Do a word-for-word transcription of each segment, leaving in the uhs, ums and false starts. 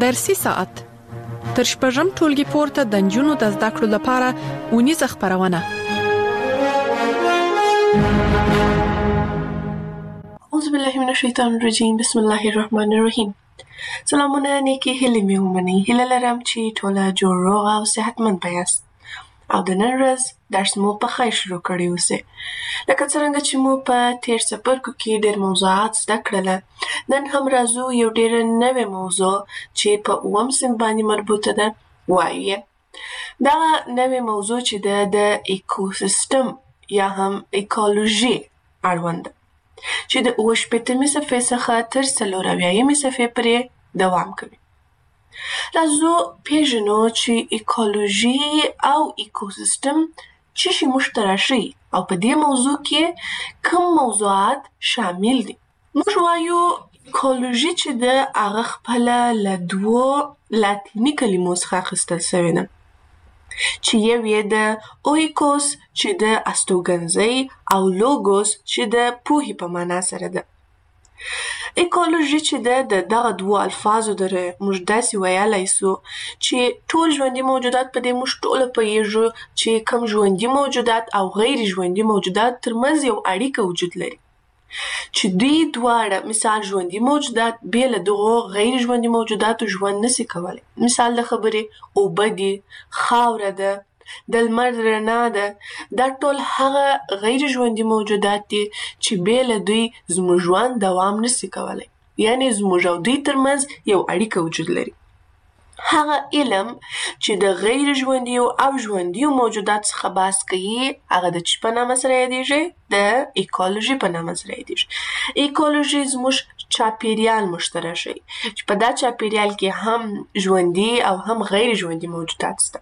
درسي ساعت تر شپږم ټولګي پورته د نجونو د زده کړو لپاره اونیزه خپرونه. اعوذ بالله من الشیطان الرجیم. بسم الله الرحمن الرحیم. سلامونه، نیکی هیلې مې ومنئ. هیله لرم چې ټوله جوړ روغ او صحتمند یاست او د نن ورځ درس مو په خیر شروع کړی اوسئ. لکه څرنګه چې مو په تیر څپرکو کې ډېر موضوعات زده کړله، نن هم راځو یو ډېره نوې موضوع چې په اووم صنف باندې مربوطه ده وایو. دغه نوې موضوع چې ده د ایکوسیستم یا هم ایکولوژي اړوند ده چې د اوه شپېتمې صفحې څخه تر څلور اویایمې صفحې پورې دوام کوي. راځو پیژنو چې ایکولوژي او ایکوسیستم څه شي موږ ته راښیي او په دې موضوع کې کوم موضوعات شامل دي. موږ وایو ایکولوژي چې ده هغه خپله له دوو لاتیني کلمو څخه اخیستل سوې ده چې یو یې د اویکوس چې د استوګنځی او لوګوس چې د پوهې په معنا سره ده. ایکولوژي چې ده د دغه دوو الفاظو دره موږ داسې ویلی سو چې ټول ژوندي موجودات په دې موږ ټوله پوهیږو چې کوم ژوندي موجودات او غیر ژوندي موجودات ترمنځ یو اړیکه وجود لري چې دوی دواړه مثال ژوندي موجودات بې له دغو غیر ژوندي موجوداتو ژوند نسي کولی. مثال د خبرې اوبه دي، خاوره ده، د لمر رڼا ده، دا ټول هغه غیر ژوندي موجودات دي چې بې له دوی زموږ ژوند دوام نسي کولی، یعنې زموږ او دوی ترمنځ یو اړیکه وجود لري. هغه علم چې د غیر ژوندیو او ژوندیو موجودات څخه بحث کوي هغه د څه په نامه سره یادیږي؟ د ایکولوژي په نامه سره یادیږي. ایکولوژي زموږ چاپیریال موږ ته راښیي چې په دا چاپیریال کې هم ژوندي او هم غیر ژوندي موجودات شته.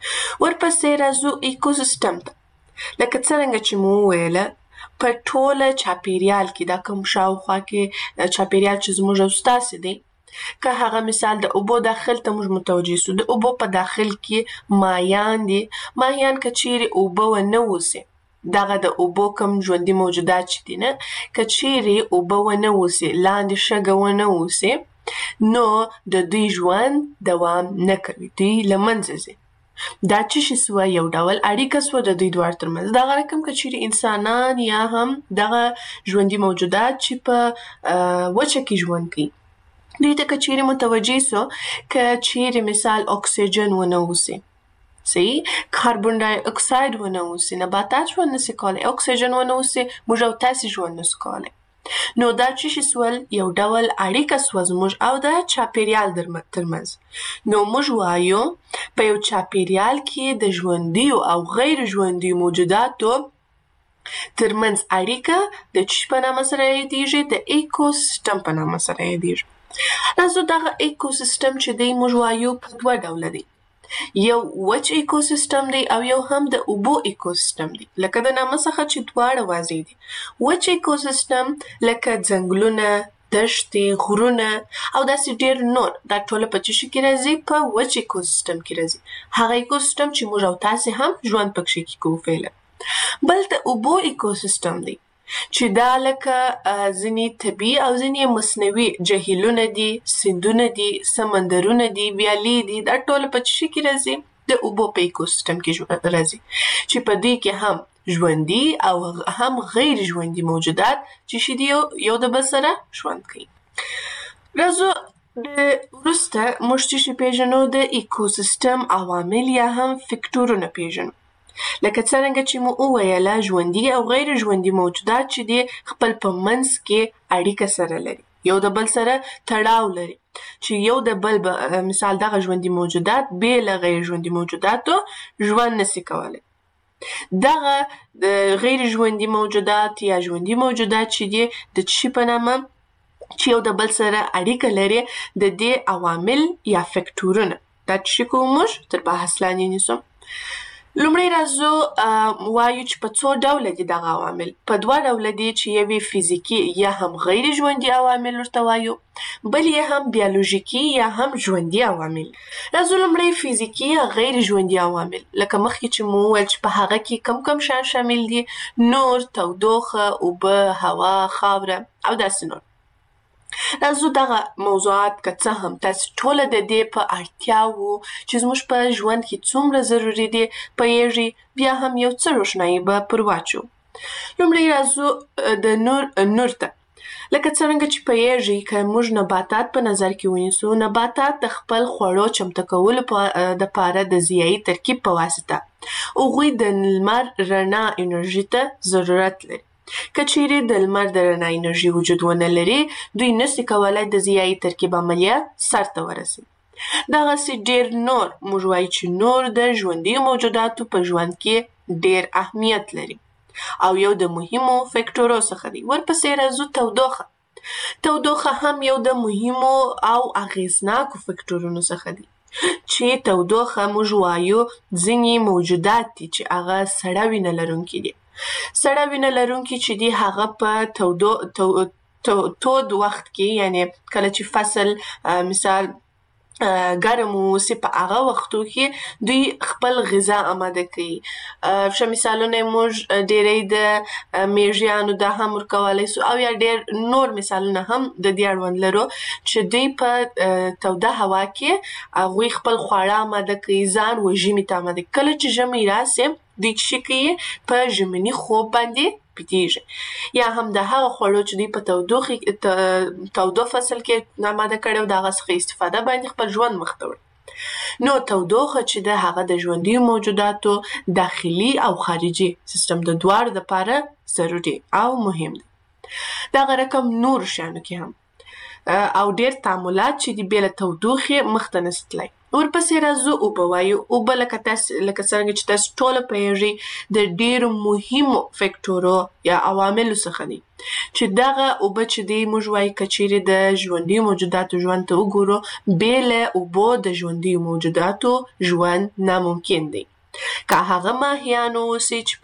ورپسې راځو ایکوسیستم ته. لکه څرنګه چې مو وویله په ټوله چاپیریال کې دا کوم شاوخوا کې چاپیریال چې زموږ او ستاسې دی، که هغه مثال د اوبو داخل ته موږ متوجه سو، د اوبو په داخل کې ماهیان دي. ماهیان که چیرې اوبه ونه اوسي، دغه د اوبو کوم ژوندي موجودات چې دي نه، که چیرې اوبه ونه اوسي، لاندې شګه ونه اوسي، نو د دوی ژوند دوام نه کوي، دوی له منځه ځي. دا څه شي سوه؟ یو ډول اړیکه سوه د دوی دواړو ترمنځ. دغه رقم که چیرې انسانان یا هم دغه ژوندي موجودات چې په وچه کې ژوند کوي، دوی ته که چیرې متوجه سو که چیرې مثال اکسیجن ونه اوسي، صحیح، کاربن ډای اکساید ونه اوسي، نباتات ژوند نسي کولی، اکسیجن ونه اوسي، موږ او تاسې ژوند نسو کولی. نو دا څه شي سول؟ یو ډول اړیکه سوه زموږ او د چاپیریال ترمنځ. نو موږ وایو په یو چاپیریال کې د ژوندیو او غیر ژوندیو موجوداتو ترمنځ اړیکه د څه په نامه سره یادیږي؟ د ایکوسیستم په نامه سره یادیږي. راځو دغه ایکوسیستم چې دی موږ وایو په دوه ډوله دی. یو وچ ایکوسیستم دی او یو هم د اوبو ایکوسیستم دی. لکه د نامه څخه چې دواړه واضح دي. وچ ایکوسیستم لکه ځنګلونه، دښتې، غرونه او داسې ډېر نور، دا ټوله په څه شي کې راځي؟ په وچ ایکوسیستم کې راځي. هغه ایکوسیستم چې موږ او تاسې هم ژوند پکښې کوو فعلا. بل د اوبو ایکوسیستم دی چې دا لکه ځینې طبیعي او ځینې مصنوعي جهیلونه دي، سیندونه دي، سمندرونه دي، ویالې دي، دا ټوله په څه شي کې راځي؟ د اوبو په ایکوسیستم کې راځي چې په دوی کې هم ژوندي او هم غیر ژوندي موجودات چې شي دي یو د بل سره ژوند کوي. راځو وروسته موږ څه شي پیژنو؟ د ایکوسیستم عوامل یا هم فکټورونه پیژنو. لکه څرنګه چې مو وویله ژوندي او غیر ژوندي موجودات چې دي خپل په منځ کې اړیکه سره لري، یو د بل سره تړاو لري چې یو د بل مثال دغه ژوندي موجودات بې له غیر ژوندي موجوداتو ژوند نسي کولی. دغه غیر ژوندي موجودات یا ژوندي موجودات چې دي د څه شي په نامه چې یو د بل سره اړیکه لري، د دې عوامل یا فکټورونه. دا څه شي کوو موږ تر بحث لاندې نیسو. لومړی راځو وایو چې په څو ډوله دي دغه عوامل. په دوه ډوله دي چې یو فزیکي یا هم غیر ژوندي عوامل ورته وایو، بل یې هم بیولوژیکي یا هم ژوندي عوامل. راځو لومړی فزیکي یا غیر ژوندي عوامل. لکه مخکې چې مو وویل چې په هغه کې کم کم شیان شامل دي: نور، تودوخه، اوبه، هوا، خاوره او داسې نور. راځو دغه موضوعات که څه هم تاسې ټوله د دې په اړتیا وو چې زموږ په ژوند کې څومره ضروري دي پوهیږئ، بیا هم یو څه روښنایي به پر واچو. لومړی راځو د نور نور ته. لکه څرنګه چې پوهیږئ که موږ نباتات په نظر کې ونیسو، نباتات د خپل خوړو چمتو کولو دپاره د ضیایي ترکیب په واسطه هغوی د لمر رڼا انرژي ته ضرورت لري. که چیرې د لمر د رڼا انرژي وجود ونه لري، دوی نشي کولی د ضیایي ترکیب عملیه سرته ورسوي. دغسې ډېر نور موږ وایو چې نور د ژوندیو موجوداتو په ژوند کې ډېر اهمیت لري او یو د مهمو فکټورو څخه دی. ورپسې راځو تودوخه. تودوخه هم یو د مهمو او اغیزناکو فکټورونو څخه دی چې تودوخه موږ وایو ځینې موجودات دي چې هغه سړه وینه لرونکي دي. سړه وینه لرونکي چې دي هغه په تودو تو تو تود وخت کې، یعنی کله چې فصل مثال ګرم واوسي په هغه وختو کې دوی خپل غذا آماده کوي. ښه مثالونه موږ ډېری د میږیانو دا هم ورکولی سو، او یا ډېر نور مثالونه هم د دې اړوند لرو چې دوی په توده هوا کې هغوی خپل خواړه آماده کوي، ځان و ژمي ته آماده کوي. کله چې ژمی راسي دوی څه کوي؟ په ژمني خوب باندې پټیږي، یا هم د هغه خوړو چې دوی په تودوخې تودو فصل کې آماده کړي وو د هغه څخه استفاده باندې خپل ژوند مخ ته وړي. نو تودوخه چې ده هغه د ژوندیو موجوداتو داخلي او خارجي سیستم د دواړو دپاره ضروري او مهم دی. دغه رقم نور شیانو کې هم او ډېر تعاملات چې دي بې له تودوخې مخته نشي تللی. ورپسې راځو اوبه وایو. اوبه لکه تاسې لکه څرنګه چې تاسې ټوله پوهیږئ د ډېرو مهمو فکټورو یا عواملو څخه دي چې دغه اوبه چې دی موږ وایو که چیرې د ژوندیو موجوداتو ژوند ته وګورو، بې له اوبو د ژوندیو موجوداتو ژوند ناممکن دی. که هغه ماهیان واوسي چې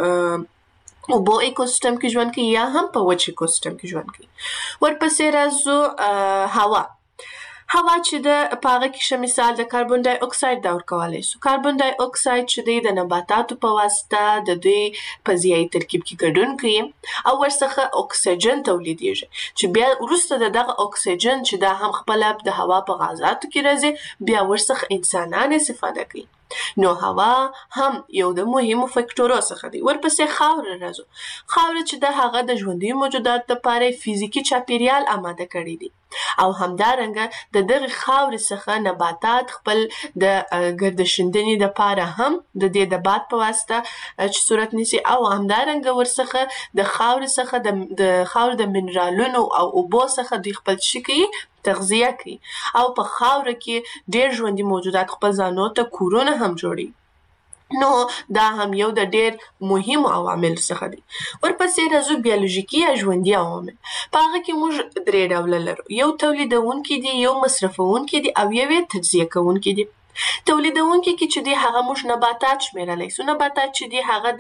په اوبو ایکوسیستم کې ژوند کوي یا هم په وچ ایکوسیستم کې ژوند کوي. ورپسې راځو هوا. هوا چې ده په هغه کې ښه مثال د کاربن ډای اکساید دا ورکولی سو. کاربن ډای اکساید چې دی د نباتاتو په واسطه د دوی په ضیایي ترکیب کې ګډون کوي او ورڅخه اکسیجن تولیدیږي چې بیا وروسته د دغه اکسیجن چې دا هم خپله د هوا په غازاتو کې راځي، بیا ورڅخه انسانان استفاده کوي. نو هوا هم یو د مهمو فکټورو څخه دی. ورپسې خاوره راځو. خاوره چې ده هغه د ژوندیو موجوداتو دپاره فزیکي چاپیریال آماده کړی دی او همدارنګه د دغې خاورې څخه نباتات خپل د ګردشیندنې دپاره هم د دې د باد په واسطه چې صورت نیسي، او همدارنګه ورڅخه د خاورې څخه د خاورې د منرالونو او اوبو څخه دوی خپل څه کوي؟ تغذیه کوي. او په خاوره کې ډېر ژوندي موجودات خپل ځانو ته کورونه هم جوړوي. نو دا هم یو د ډېر مهمو عواملو څخه دی. ورپسې راځو بیولوژیکي یا ژوندي عوامل. په هغه کې موږ درې ډوله لرو. یو تولیدونکي دي، یو مصرفونکي دي او یو یې تجزیه کوونکي دي. تولیدونکي کې چې دی هغه موږ نباتات شمیرلی سو. نباتات چې دی هغه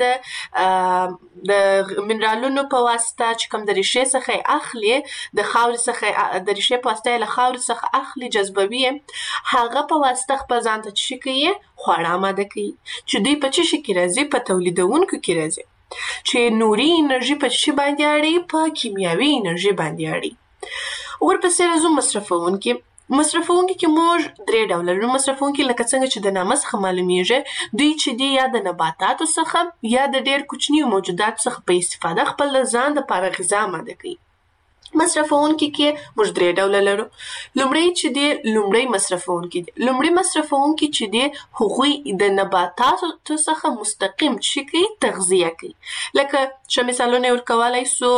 د د منرالونو په واسطه چې کوم د ریښې څخه یې اخلي، د خاورې څخه د ریښې په واسطه یې له خاورې څخه اخلي، جذبوي یې، هغه په واسطه خپل ځان ته څه کوي؟ خواړه آماده کوي چې دوی په څه شي کې راځي؟ په تولیدونکو کې راځي چې نوري انرژي په څه باندې اړوي؟ په کیمیاوي انرژي باندې اړوي. ورپسې راځو مصرفونکي. مصرفونکي کې موږ درې ډوله لرو. مصرفونکي لکه څنګه چې د نامه څخه معلومیږي، دوی چې دي یا د نباتاتو څخه یا د ډېر کوچنیو موجوداتو څخه په استفاده خپل ځان دپاره غذا آماده کوي. مصرفونکي کې موږ درې ډوله لرو. لومړی چې دی لومړی مصرفونکي دي. لومړی مصرفونکي چې دی هغوی د نباتاتو څخه مستقیم څه کوي؟ تغذیه کوي. لکه ښه مثالونه یې ورکولی سو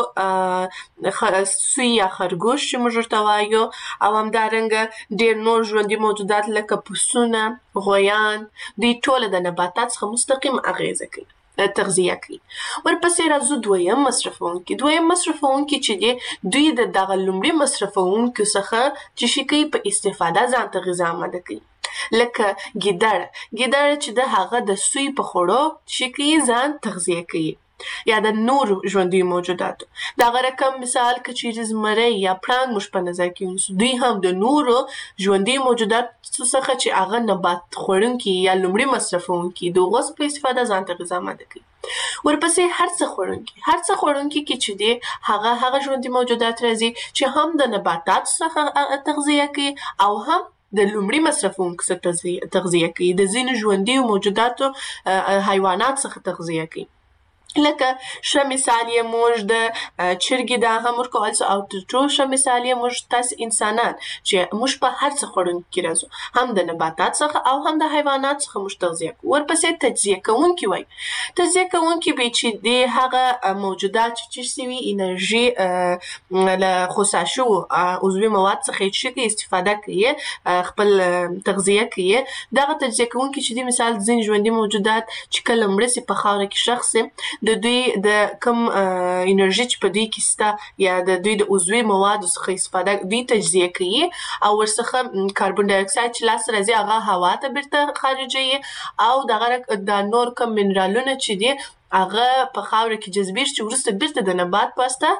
سوی یا خرګوش چې موږ ورته وایو، او همدارنګه ډېر نور ژوندي موجودات لکه پسونه، غویان، دوی ټوله د نباتات څخه مستقیم اغیزه کوي، تغذیه کوي. ورپسې راځو دویم مصرفونکي. دویم مصرفونکي چې دی دوی د دغه لومړي مصرفونکو څخه چې شي کوي؟ په استفاده ځان ته غذا آماده کوي. لکه ګیدړه. ګیدړه چې ده هغه د سوی په خوړو چې کوي؟ ځان تغذیه کوي. یا د نور ژوندي موجوداتو. دغه رقم مثال که چیرې زمری یا پړانګ موږ په نظر کې ونیسو، دوی هم د نورو ژوندي موجوداتو څخه چې هغه نبات خوړونکي یا لومړي مصرفونکي د هغو په استفاده ځان ته غذا اماده کوي. ورپسې هر څه خوړونکي هر څه خوړونکي کې چې دی هغه هغه ژوندي موجودات راځي چې هم د نباتاتو څخه تغذیه کوي او هم د لومړي مصرفونکو څخه تغذیه کوي، د ځینو ژوندي موجوداتو حیوانات څخه تغذیه کوي. لکه ښه مثال یې موږ د چرګې دا هم ورکول سو، او تر ټولو ښه مثال یې موږ تاسې انسانان چې موږ په هر څه خوړونکي کې راځو، هم د نباتات څخه او هم د حیوانات څخه موږ تغذیه کوو. ورپسې تجزیه کوونکي وایي. تجزیه کوونکي به چې دی هغه موجودات چې چیرې سوي انرژي له خصا شوو عضوي مواد څخه یې څه کوي استفاده کوي، خپل تغذیه کوي. دغه تجزیه کوونکي چې دی مثال ځینې ژوندي موجودات چې کله مړه سي په خاوره کې ښخ سي، د دوی د کم انرژي چې په دوی کې سته یا د دوی د عضوي موادو څخه استفاده دوی تجزیه کوي او ورڅخه کاربن ډای اکساید چې لاسته راځي هغه هوا ته بیرته خارجوي او دغه د نور کم منرالونه چې دي هغه په خاوره کې جذبېږي چې وروسته بیرته د نبات په واسطه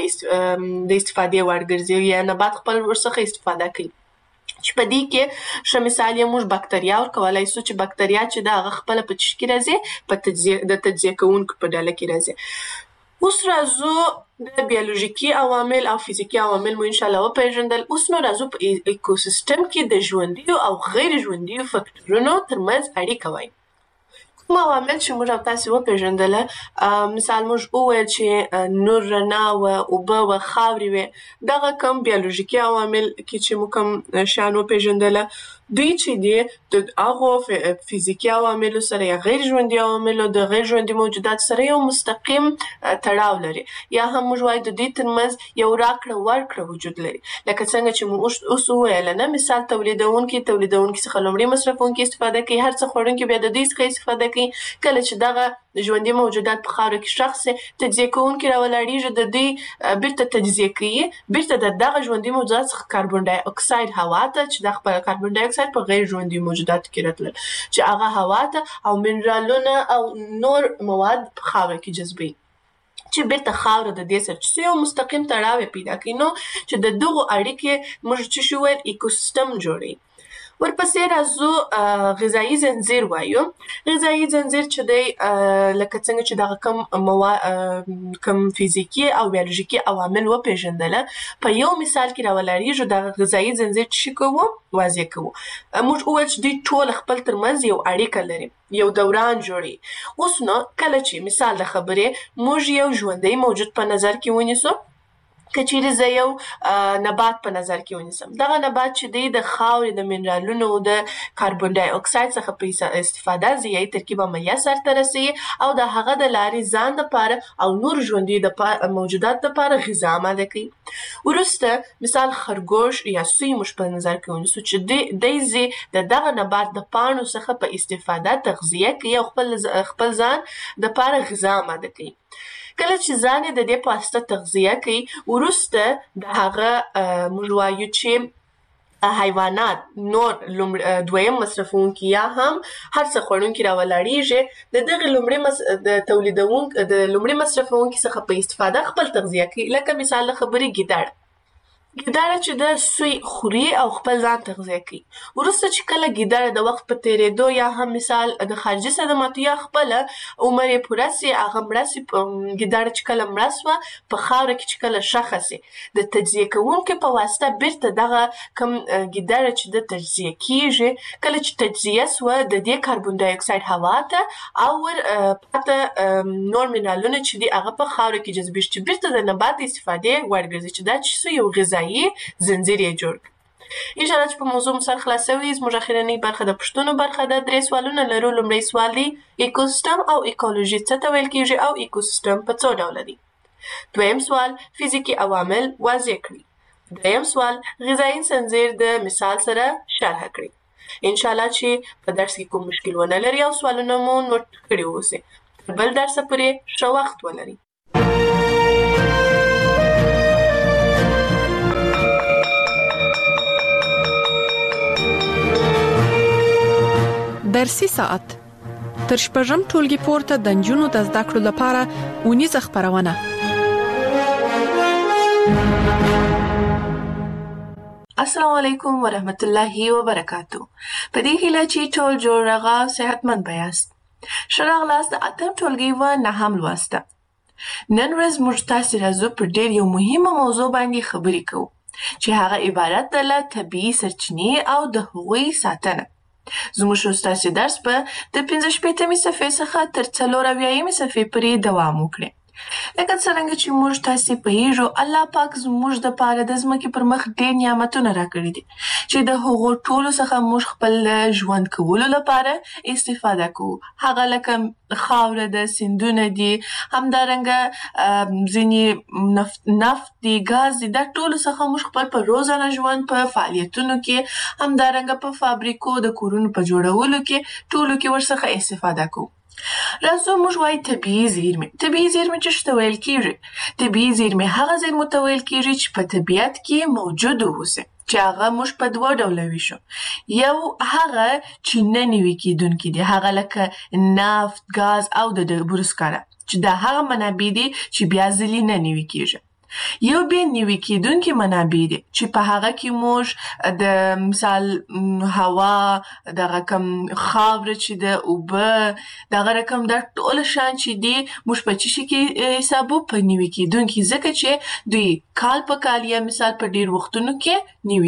د استفادې وړ ګرځي یا نبات خپل ورڅخه استفاده کوي. چې په دې کې ښه مثال یې موږ بکتریا ورکولی سو چې بکتریا چې ده هغه خپله په چی کې راځي په تجزیه د تجزیه کوونکو په ډله کې راځي. اوس راځو د بیولوژیکي عوامل او فزیکي عوامل مو انشاءالله وپېژندل. اوس نو راځو په ایکوسیستم کې د ژوندیو او غیر ژوندیو فکټورونو ترمنځ اړیکه وایي. کوم عوامل چې موږ او تاسې وپېژندله، مثال موږ وویل چې نور رڼا وه، اوبه وه، خاورې وې. دغه کم بیولوژیکي عوامل کې چې موږ کوم شیان وپېژندله دوی چې دي د هغو فزیکي عواملو سره یا غیر ژوندي عواملو د غیر ژوندي موجوداتو سره یو مستقیم تړاو لري، یا هم موږ وایو د دوی ترمنځ یو راکړه ورکړه وجود لري. لکه څنګه چې موږ اوس وویله نه، مثال تولیدونکي تولیدونکي څخه لومړي مصرفونکي استفاده کوي، هر څه خوړونکي بیا د دوی څخه استفاده کوي. کله چې دغه ژوندي موجودات په خاوره کې ښخ سي، تجزیه کوونکي راولاړېږي، د دوی بیرته تجزیه کوي، بیرته د دغه ژوندي موجودات څخه کاربن ډای اکساید هوا ته چې دا خپله کاربن ډای اکساید په غیر ژوندي موجوداتو کې راتلل چې هغه هوا ته او منرالونه او نور مواد په خاوره کې جذبوي چې بیرته خاوره د دې سره چې یو مستقیم تړاو یې پیدا کوي، نو چې د دغو اړیکې موږ څه شو ویل ایکوسیستم جوړوي. ورپسې راځو غذایي زنځیر وایو. غذایي زنځیر چې دی لکه څنګه چې دغه کم موا کم فزیکي او بیولوژیکي عوامل وپېژندله، په یو مثال کې راولاړېږو دغه غذایي زنځیر چې شي کوو واضح کوو. موږ وویل چې دوی ټول خپل ترمنځ یو اړیکه لري، یو دوران جوړوي. اوس نو کله چې مثال د خبرې موږ یو ژوندی موجود په نظر کې ونیسو، که چیرې زه یو نبات په نظر کې ونیسم، دغه نبات چې دی د خاورې د منرالونو د کاربن ډای اکساید څخه په استفاده ضیایي ترکیب عملیه سرته رسوي او د هغه د لارې ځان دپاره او نور ژوندي موجوداتو دپاره غذا اماده کوي. وروسته مثال خرګوش یا سوی موږ په نظر کې ونیسو چې دی ځي د دغه نبات د پاڼو څخه په استفاده تغذیه کوي او خپل خپل ځان دپاره غذا اماده کوي. کله چې ځان یې د دې په واسطه تغذیه کوي، وروسته د هغه موږ وایو چې حیوانات نور دویم مصرفونکي یا هم هر څه خوړونکي راولاړېږي، د دغې لومړي د تولیدونکي د لومړي مصرفونکي څخه په استفاده خپل تغذیه کوي. لکه مثال د خبرې ګیدړ ګیدړه چې د سوی خوري او خپل ځان تغذیه کوي. وروسته چې کله ګیدړه د وخت په تېرېدو یا هم مثال د خارجي صدماتو یا خپله عمر یې پوره سي، هغه مړه سي، ګیدړه چې کله مړه سوه په خاوره کې چې کله ښخه سي، د تجزیه کوونکي په واسطه بیرته دغه کم ګیدړه چې د تجزیه کېږي، کله چې تجزیه سوه د دې کاربن ډای اکساید هوا ته او ور پاته نور منرالونه چې دي هغه په خاوره کې جذبېږي چې بیرته د نبات د استفادې وړ ګرځي، چې دا چې یو غذایي زنځیر یې جوړ کړ. انشاءالله چې په موضوع مو سر خلاص سوي. زموږ اخرنۍ برخه د پوښتنو برخه ده. درې سوالونه لرو. لومړی سوال دی ایکوسیستم او ایکولوژي څه ته ویل کېږي او ایکوسیستم په څو ډوله دی. دویم سوال فزیکي عوامل واضح کړي. دریم سوال غذایي زنځیر د مثال سره شرح کړي. انشاءالله چې په درس کې کوم مشکل ونه لري او سوالونه مو نوٹ کړي اوسئ. تر بل درسه پورې ښه وخت ولرئ. درسي ساعت تر شپږم ټولګي پورته د نجونو د زده کړو لپاره اونیزه خپرونه. السلام علیکم ورحمت الله وبرکاتو. په دې هیله چې ټول جوړ راغا صحتمند بیاست. ښه راغلاست د اتم ټولګي و نهم لوسته. نن ورځ موږ تاسې راځو پر ډېر یو مهمه موضوع باندې خبرې کوو چې هغه عبارت ده له طبیعي سرچینې او د هغوی ساتنه. زموږ ستاسې درس په د پنځه شپېتمې صفحې څخه تر څلور اویایمې صفحې پورې دوام وکړي. لکه څرنګه چې موږ تاسې پوهیږو، الله پاک زموږ دپاره د ځمکې پر مخ ډېر نعمتونه راکړي دي چې د هغو ټولو څخه موږ خپل ژوند کولو لپاره استفاده کوو. هغه لکه خاوره ده، سیندونه دي، همدارنګه ځینې نفت, نفت دي، ګاز دي. دا ټولو څخه موږ خپل په روزانه ژوند په فعالیتونو کې، همدارنګه په فابریکو د کورونو په جوړولو کې ټولو کې ورڅخه استفاده کوو. راځو موږ وایو طبیعي زیرمې. طبیعي زیرمې چې څه ته ویل کېږي؟ طبیعي زیرمې هغه زیرمو ته ویل کېږي چې په طبیعت کې موجود اوسي، چې هغه موږ په دوه ډوله ویشو. یو هغه چې نه نوي کېدونکي دي، هغه لکه نفت، ګاز او د ډبرو سکاره، چې دا هغه منابع دي چې بیا ځلې نه نوي کېږي. یو بیا نوي کېدونکي منابع دي چې په هغه کې موږ د مثال هوا، دغه کم خاوره چې د اوبه، دغه رقم دا ټول شیان چې دي موږ په څه شي کې حسابو؟ په نوي کېدونکي، ځکه چې دوی کال په کال یا مثال په ډېر وختونو کې نوي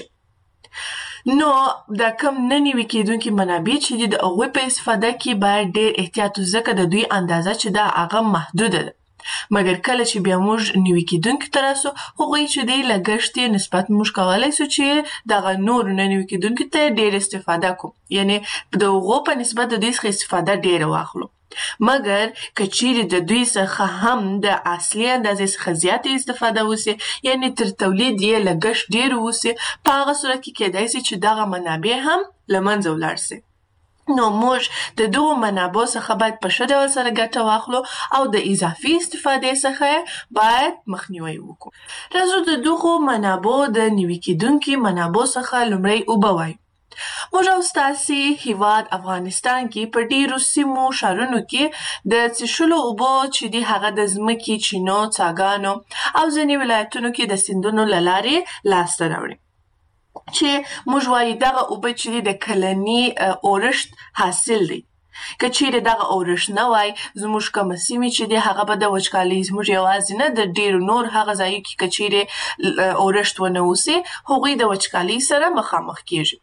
کېږي. نو دا کم نه نوي کېدونکي منابع چې دي د هغوی په استفاده کې باید ډېر احتیاط، ځکه د دوی اندازه چې ده هغه محدوده ده. مګر کله چې بیا موږ نوي کېدونکي ته راسو، هغوی چې دی لګښت یې نسبت موږ کولی سو چې دغه نورو نه نوي کېدونکي ته ډېر استفاده کوو، یعنې د هغو په نسبت د دوی څخه استفاده ډېره واخلو. مګر که چیرې د دوی څخه هم د اصلي اندازې څخه زیاته استفاده وسي، یعنې تر تولید یې لګښت ډېر وسي، په هغه صورت کې کیدای سي چې دغه منابع هم له منځه ولاړ سي. نو موږ د دغو منابعو څخه باید په ښه ډول سره ګټه واخلو او د اضافي استفادې څخه باید مخنیوی وکړو. راځو د دغو منابعو د نوي کېدونکي منابعو څخه لومړی اوبه وایو. موږ او ستاسې هیواد افغانستان کې په ډېرو سیمو ښارونو کې د څښلو اوبو چې دي هغه د ځمکې، چینو، څاګانو او ځینې ولایتونو کې د سیندونو له لارې لاسته راوړي، چې موږ وایو دغه اوبه چې د کلني اورښت حاصل دی. که چیرې دغه اورښت نه وای، زموږ کومه سیمې چې دی هغه به د وچکالۍ، زموږ یوازې نه د ډېرو نور هغه ځایو کې که چیرې اورښت ونه اوسي، هغوی د وچکالۍ سره مخامخ کېږي.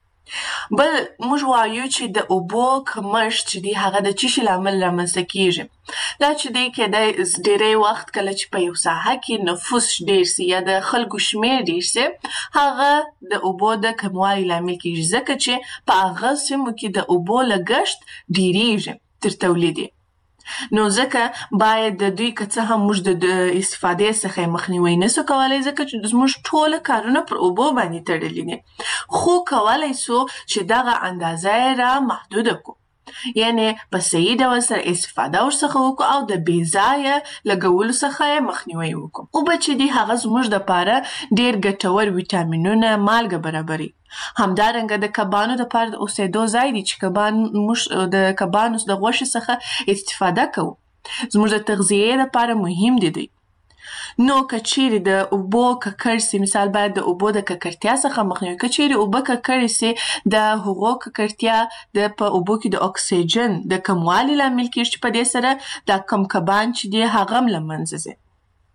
بل موږ وایو چې د اوبو کمښت چې دی هغه د څه شي لامل رامنځته کېږي؟ دا چې دی کیدای ډېری وخت کله چې په یو ساحه کې نفوس ډېر سي یا د خلکو شمېر ډېر سي، هغه د اوبو د کموالي لامل کېږي، ځکه چې په هغه سیمو کې د اوبو لګښت ډېرېږي تر تولید یې. نو ځکه باید د دوی که څه هم موږ د استفادې څخه مخنیوی نسو کولی، ځکه چې زموږ ټوله کارونه پر اوبو باندې تړلي دي، خو کولی سو چې دغه اندازه یې را محدوده کړو، یعنې په صحیح ډول سره استفاده ورڅخه وکړو او د بې ځایه لګولو څخه یې مخنیوی وکړو. اوبه چې دي هغه زموږ دپاره ډېر ګټور ویټامینونه، مالګه برابري. همدارنګه د کبانو دپاره د اوسېدو ځای دی چې کبان موږ د کبانو د غوښې څخه استفاده کوو، زموږ د تغذیې دپاره مهم دي دی. نو که چیرې د اوبو ککړ سي، مثال باید د اوبو د ککړتیا څخه مخنیوی. که چیرې اوبه ککړې سي، د هغو ککړتیا د په اوبو کې د اکسیجن د کموالي لامل کېږي، چې په دې سره دا کم کبان چې دي هغه هم له منځه ځي.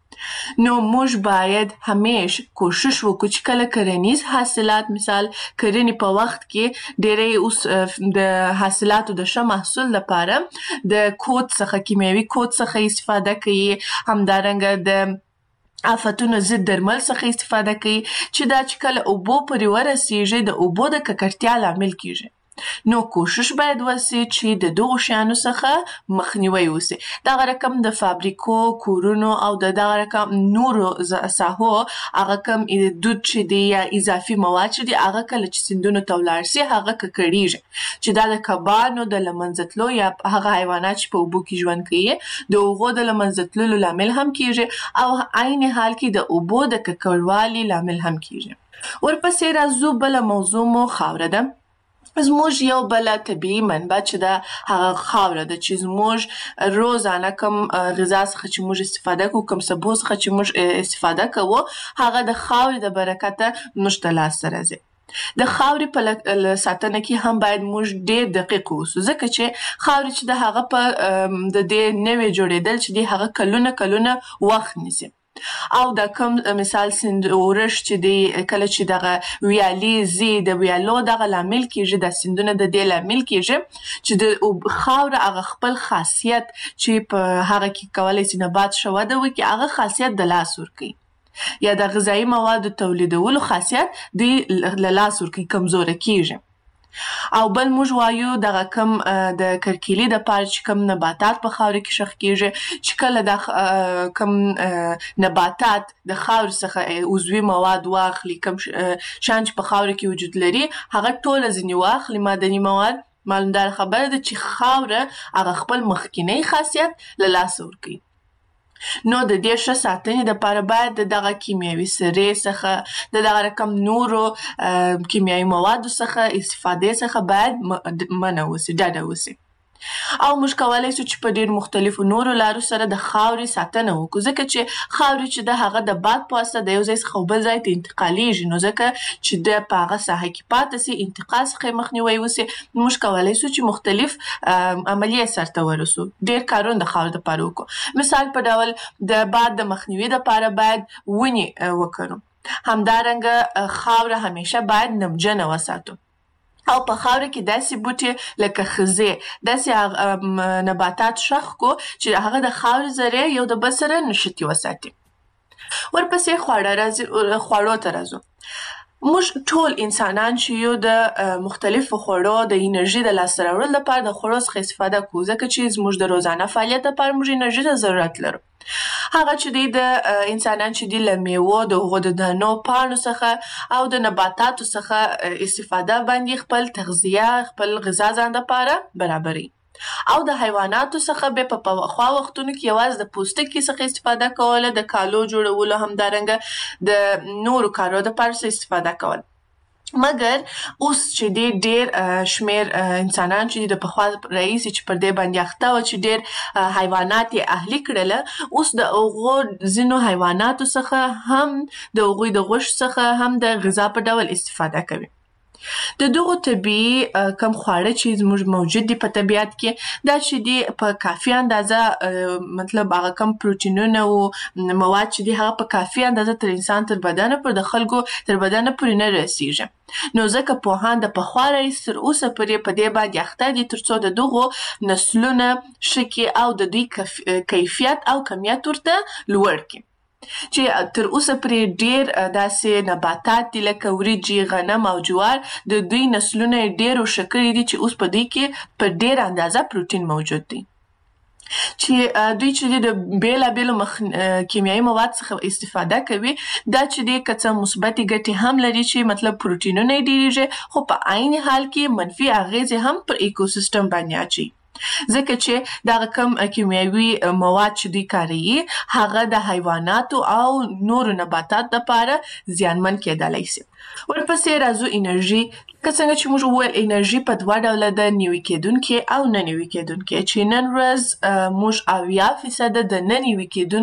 نو موږ باید همیش کوشش وکړو چې کله کرنیز حاصلات، مثال کرنې په وخت کې ډېری اوس د حاصلاتو د ښه محصول لپاره د کود څخه، کیمیاوي کود څخه استفاده کوي، همدارنګه د آفتونو ضد درمل څخه استفاده کوي، چې دا چې کله اوبو پورې ورسیږي د اوبو د ککړتیا لامل کېږي. نو کوشش باید وسي چې د دغو شیانو څخه مخنیوی وسي. دغه رقم د فابریکو، کورونو او د دغه رقم نورو ساحو هغه کم دود چې دی یا اضافي مواد چې دی هغه کله چې سیندونو ته ولاړ سي هغه ککړېږي، چې دا د کبانو د له منځه تلو یا هغه حیوانات چې په اوبو کې ژوند کوي د هغو د له منځه تللو لامل هم کېږي او عین حال کې د اوبو د ککړوالي لامل هم کېږي. ورپسې راځو بله موضوع مو خاوره ده. زموږ یو بله طبیعي منبع چې ده هغه خاوره ده چې زموږ روزانه کم غذا څخه چې موږ استفاده کوو، کم سبو څخه چې موږ استفاده کوو، هغه د خاورې د برکته موږ ته لاسته راځي. د خاورې په ساتنه کې هم باید موږ ډېر دقیق اوسو، ځکه چې خاورې چې د هغه په د دې نوې جوړېدل چې دی هغه کلونه کلونه وخت نیسي. او دا کم مثال سیند اورش چې دی کله چې دغه ویالې زی د ویالو دغه لامل کېږي، د سیندونه د دې لامل کېږي چې د خاوره هغه خپل خاصیت چې په هغه کې کولی سي نبات ښه وده وکړي، هغه خاصیت د لاس ورکوي، یا د غذایي موادو تولیدولو خاصیت دی له لاس ورکوي، کمزوره کېږي. او بل موږ وایو دغه کم د کرکیلي د پاره چې کم نباتات په خاورې کې ښخ کېږي، چې کله د کم نباتات د خاورې څخه عضوي مواد واخلي، کم شیان چې په خاورې کې وجود لري هغه ټوله ځینې واخلي معدني مواد، معلومداره خبره ده چې خاوره هغه خپل مخکینی خاصیت له لاسه ورکوي. نو د دې ښه ساتنې دپاره باید د دغه کیمیاوي سرې څخه د دغه رقم نورو کیمیاوي موادو څخه استفادې څخه باید منع وسي، ډډه وسي. او موږ کولی سو چې په ډېر مختلفو نورو لارو سره د خاورې ساتنه وکړو، ځکه چې خاورې چې د هغه د باد په واسطه د یو ځای څخه بل ځای ته انتقالیږي، نو ځکه چې د په هغه ساحه کې پاته سي، انتقال څخه یې مخنیوی وسي، موږ کولی سو چې مختلف عملیې سرته ورسو، ډېر کارونه د خاورې دپاره وکړو. مثال په ډول د باد د مخنیوي دپاره باید ونې وکرو. همدارنګه خاوره همیشه باید نمجنه وساتو، او په خاوره کې داسې بوټي لکه خزې، داسې نباتات ښخ کو چې هغه د خاورې ذرې یو د بل سره نښتي وساتي. ورپسې خواړه راځي، خوړو ته راځو. موږ ټول انسانان چې یو د مختلفو خوړو د انرژي د لاسته راوړلو لپاره د خوړو څخه استفاده کوو، ځکه چې زموږ د روزانه فعالیت لپاره موږ انرژي ته ضرورت لرو. هغه چې دی د انسانان چې دی له میوو، د هغو د دانو، پاڼو څخه او د نباتاتو څخه استفاده باندې خپل تغذیه، خپل غذا ځان دپاره برابروي. او د حیواناتو څخه بیا په پخوا وختونو کې یوازې د پوستکي څخه استفاده کوله، د کالو جوړولو، همدارنګه د نورو کارو دپاره استفاده کوله. مګر اوس چې دی ډېر شمېر انسانان چې د پخوا راهیسې چې پر دې باندې اخته وه چې ډېر حیوانات یې اهلي کړله، اوس د هغو ځینو حیواناتو څخه هم د هغوی د غوښې څخه هم د غذا په ډول استفاده کوي. د دغو طبیعي کم خواړه چې زموږ موجود دي په طبیعت کې، دا چې دي په کافي اندازه، مطلب هغه کم پروټینونه او مواد چې دي هغه په کافي اندازه تر انسان تر بدنه پر د خلکو تر بدنه پورې نه رسیږي. نو ځکه پوهان د پخوا راهیسې تر اوسه پورې په دې باندې اخته دي تر څو د دغو نسلونه ښه کړي او د دوی کیفیت او کمیت ورته لوړ کړي. چې تر اوسه پرې ډېر داسې نباتات دي لکه وریجې، غنم او جوار، د دوی نسلونه یې ډېر ښه کړي دي چې اوس په دوی کې په ډېر اندازه پروټین موجود دی، چې دوی چې دی د بېلابېلو مخ کیمیاوي مواد څخه استفاده کوي. دا چې دی که څه مثبتې ګټې هم لري چې مطلب پروټینونه یې ډېرېږي، خو په عین حال کې منفي اغېزې هم پر ایکوسیستم باندې اچوي، ځکه چې دغه کم کیمیاوي مواد چې دوی کاروي هغه د حیواناتو او نورو نباتاتو دپاره زیانمن کېدلی سي. ورپسې راځو انرژي. که څنګه چې موږ وویل انرژي په دوه ډوله ده، نوي کېدونکې او نه نوي کېدونکې، چې نن ورځ موږ اویا فیصده د نه نوي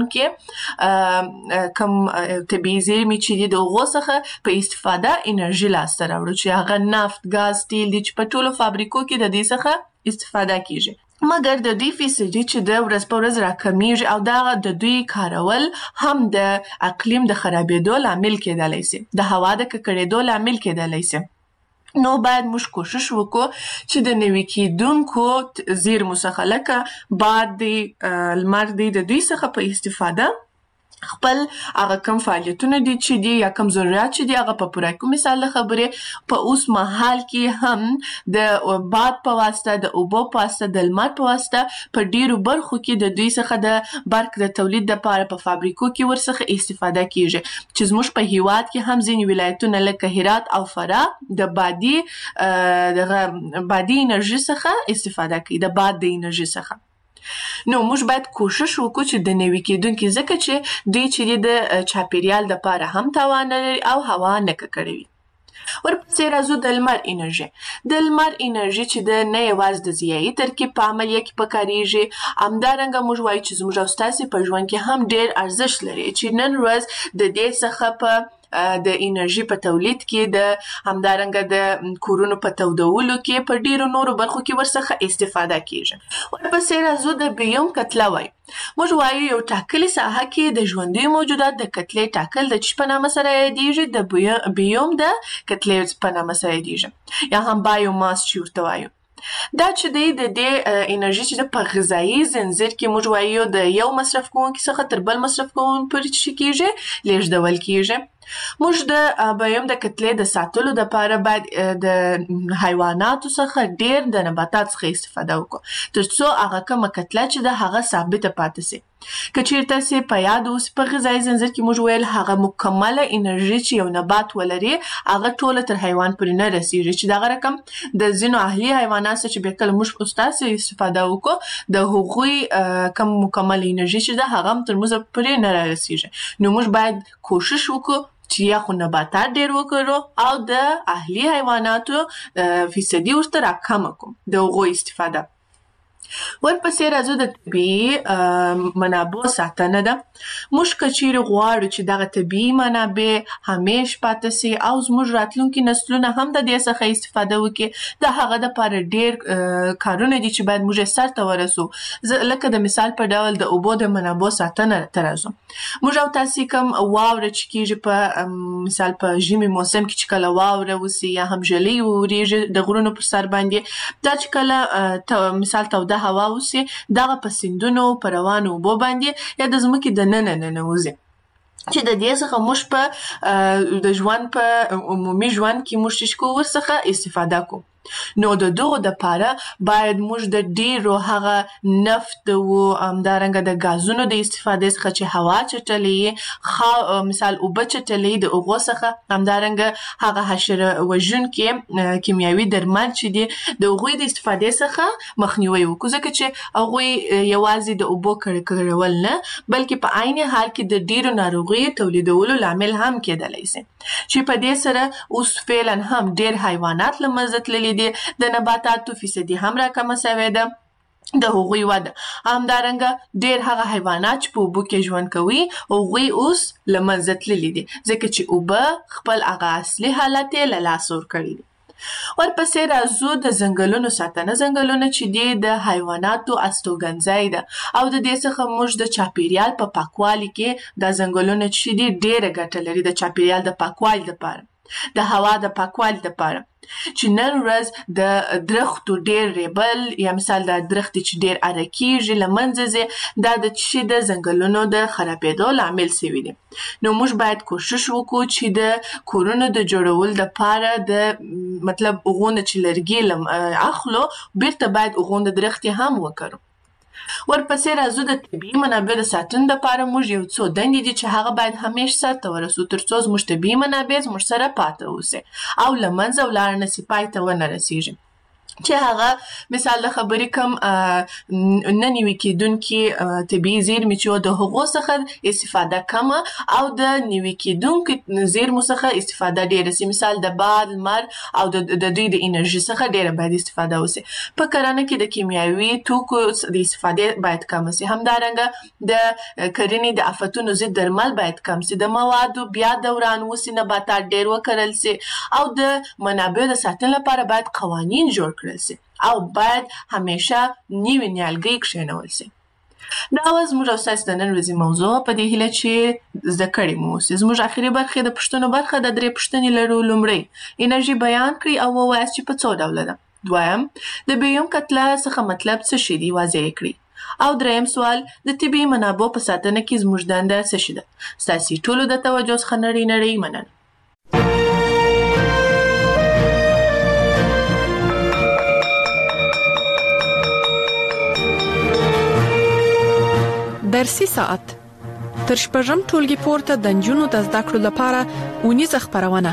کېدونکې کم طبیعي زیرمې چې دي د هغو څخه په استفاده انرژي لاسته راوړو، چې هغه نفت، ګاز، تیل دي چې په ټولو فابریکو کې د دې څخه استفاده کېږي. مګر د دوی فیصدي چې د ورځ په ورځ راکمیږي او دغه د دوی کارول هم د اقلیم د خرابېدو لامل کېدلی سي، د هوا د ککړېدو لامل کېدلی سي. نو باید موږ کوشش وکړو چې د نوي کېدونکو زیرمو څخه لکه باد دی، لمر دی، د دوی څخه په استفاده خپل هغه کم فعالیتونه دي چې دي یا کم ضرورت چې دي هغه په پوره کړو. مثال د خبرې په اوس مهال کې هم د باد په واسطه، د اوبو په واسطه، د لمر په واسطه په ډېرو برخو کې د دوی څخه د برق د تولید دپاره په فابریکو کې ورڅخه استفاده کېږي، چې زموږ په هېواد کې هم ځینې ولایتونه لکه هرات او فراه د بادي دغه بادي انرژي څخه استفاده کوي، د باد د انرژي څخه. نو موږ باید کوشش وکړو چې د نوي کېدونکي، ځکه چې دوی چې د چاپېریال دپاره هم تاوان نه لري او هوا نه ککړوي. ورپسې راځو د لمر انرژي. د لمر انرژي چې د نه یوازې د ضیایي ترکیب په عملیه کې پکارېږي، همدارنګه موږ وایو چې زموږ او ستاسې په ژوند کې هم ډېر ارزښت لري چې نن ورځ د دې څخه په د انرژي په تولید کې، د همدارنګه د کورونو په تودولو کې، په ډیرو نورو برخو کې ورڅخه استفاده کیږي. ورپسې راځو د بیوم کتله وایو. موږ وایو یو ټاکلې ساحه کې د ژوندیو موجودات د کتلې ټاکل د چی په نامه سره یادیږي؟ د بیوم د کتلې په نامه سره یادیږي، یا هم بایوماس چې ورته وایو. دا چې دی د دې انرژي چې په غذایي زنځیر کې موږ وایو د یو مصرف کوونکي څخه تر بل مصرف کوونکي پورې چې کیږي لیږدول کیږي. موږ د بیوم د کتلې د ساتلو لپاره باید د حیواناتو څخه ډیر د نباتات څخه استفاده وکړو ترڅو هغه کومه کتله چې ده هغه ثابته پاتې سي. که چیرته سي په یاد اوسي په غذایي زنځیر کې موږ ویل هغه مکمله انرژي چې یو نبات ولري هغه ټوله تر حیوان پورې نه رسیږي، چې دغه رقم د ځینو اهلي حیوانات چې بیا کله موږ ستاسې استفاده وکړو د هغوی کم مکمله انرژي چې ده هغه هم تر موږ پورې نه رسیږي. نو موږ باید کوشش وکړو چې یا خو نباتات ډیر وکړو او د اهلي حیواناتو فیصدي ورته راکمه کړو د هغوی استفاده. ورپسې راځو د طبیعي منابعو ساتنه ده. موږ که چیرې غواړو چې دغه طبیعي منابع همیش پاتې سي او زموږ راتلونکي نسلونه هم د دې څخه استفاده وکړي، د هغه دپاره ډیر کارونه دي چې باید موږ یې سرته ورسو. لکه د مثال په ډول د اوبو د منابعو ساتنه ته راځو. موږ او تاسې کوم واوره چې کیږي په مثال په ژمي موسم کې چې کله واوره وسي یا هم ژلۍ وورېږي د غرونو پر سر باندې، دا چې کله مثال توده هوا وسي دغه په سیندونو په روانو اوبو باندې یا د ځمکې د ننه ننوځي، چې د دې څخه موږ په د ژوند په عمومي ژوند کې موږ چې کوو ورڅخه استفاده کوو. نو د دغو دپاره باید موږ د ډیرو هغه نفت او همدارنګه د غازونو د استفادې څخه چې هوا چټلې مثال اوبه چټلې د هغو څخه همدارنګه هغه حشره وژونکي کیمیاوي درمل چې دي د هغوی د استفادې څخه مخنیوی وکړو، ځکه چې هغوی یوازې د اوبو کړول نه بلکې په عین حال کې د ډیرو ناروغیو تولیدولو لامل هم کېدلی سي، چې په دې سره اوس فعلا هم ډیر حیوانات له منځه تللي دي، د نباتاتو فیصدي هم راکمه سوې ده د هغوی وده. همدارنګه ډیر هغه حیوانات چې په اوبو کې ژوند کوي هغوی اوس له منځه تللي دي، ځکه چې اوبه خپل هغه اصلي حالت یې له لاسه ورکړی دي. ورپسې راځو د ځنګلونو ساتنه. ځنګلونه چې دي د حیواناتو استوګنځای ده او د دې څخه موږ د چاپیریال په پاکوالي کې دا ځنګلونه چې دي ډیره ګټه لري د چاپیریال د پاکوالي لپاره، د هوا د پاکوالي لپاره. چې نن ورځ د درختو ډیر ریبل یا مثال د درختې چې ډیر اره کیږي له منځه ځي، دا د چې د ځنګلونو د خرابېدو لامل سوي دي. نو موږ باید کوشش وکړو چې د کورونو د جوړولو دپاره د مطلب هغونه چې لرګي اخلو بیرته باید هغونه درختې هم وکرو. ورپسې راځو د طبیعي منابع د ساتنې لپاره موږ یو څو دندې دي چې هغه باید همیش سرته ورسو ترڅو زموږ طبیعي منابع زموږ سره پاتې اوسي او له منځه ولاړ نه سي، پای ته ونه رسیږي. چې هغه مثال د خبرې کم نه نیوي کېدونکي طبیعي زیرمې چې د هغو څخه استفاده کمه او د نیوي کېدونکو زیرمو څخه استفاده ډیره سي، مثال د باد، لمر او د دوی د انرژي څخه ډیره باید استفاده وسي. په کرنه کې د کیمیاوي توکو د استفادې باید کم سي. همدارنګه د کرنې د آفتونو ضد درمل باید کم سي، د موادو بیا دوران وسي، نباتات ډیر وکرل سي او د منابعو د ساتنې لپاره باید قوانین جوړ کړل سي او باید همیشه نیوي نیالګي کښېنول سي. دا وه زموږ او ستاسې د نن ورځې موضوع، په دې هیله چې زده کړې مو اوسي. زموږ اخري برخه د پوښتنو برخه د درې پوښتنې لرو. لومړی انرژي بیان کړئ او ووایاست چې په څو ډوله ده. دویم د بیوم کتله څخه مطلب څه شی دی، واضح کړئ. او دریم سوال د طبیعي منابعو په ساتنه کې زموږ دنده څه شی ده. ستاسې ټولو د توجه څخه نړۍ نړۍ مننه. درسي ساعت تر شپږم ټولګي پورته د نجونو د زده کړو لپاره اونیزه خپرونه.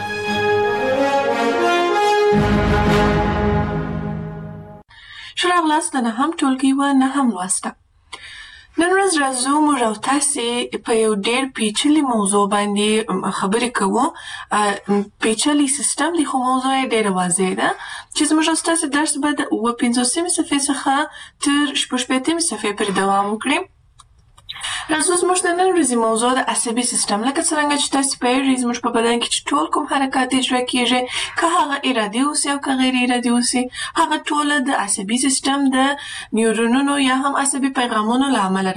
ښه راغلاست د نهم ټولګي و نهم لوسته. نن ورځ راځو موږ او تاسې په یو ډېر پیچلي موضوع باندې خبرې کوو. پیچلی سیستم دی خو موضوع یې ډېره واضح ده چې زموږ او ستاسې درس به د اووه پنځوسمې صفحې څخه تر شپږ شپېتمې صفحې پورې دوام وکړي. راځو زموږ د نن ورځې موضوع د عصبي سیستم. لکه څرنګه چې تاسې پوهېږئ زموږ په بدن کې چې ټول کوم حرکات اجرا کېږي، که هغه ارادي اوسي او که غیر ارادي اوسي، هغه ټوله د عصبي سیستم د نیورونونو یا هم عصبي پیغامونو له امله